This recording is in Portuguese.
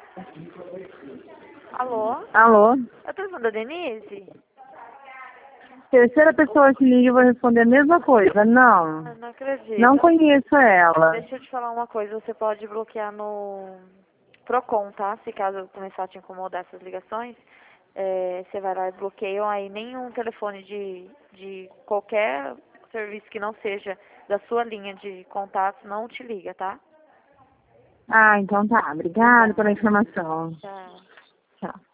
Alô? Alô? Eu tô falando da Denise? Terceira pessoa que liga e vou responder a mesma coisa. Não. Eu não acredito. Não conheço ela. Deixa eu te falar uma coisa, você pode bloquear no Procon, tá? Se caso começar a te incomodar essas ligações, você vai lá e bloqueia, aí nenhum telefone de qualquer serviço que não seja da sua linha de contato não te liga, tá? Ah, então tá. Obrigada pela informação. Tchau. Tchau.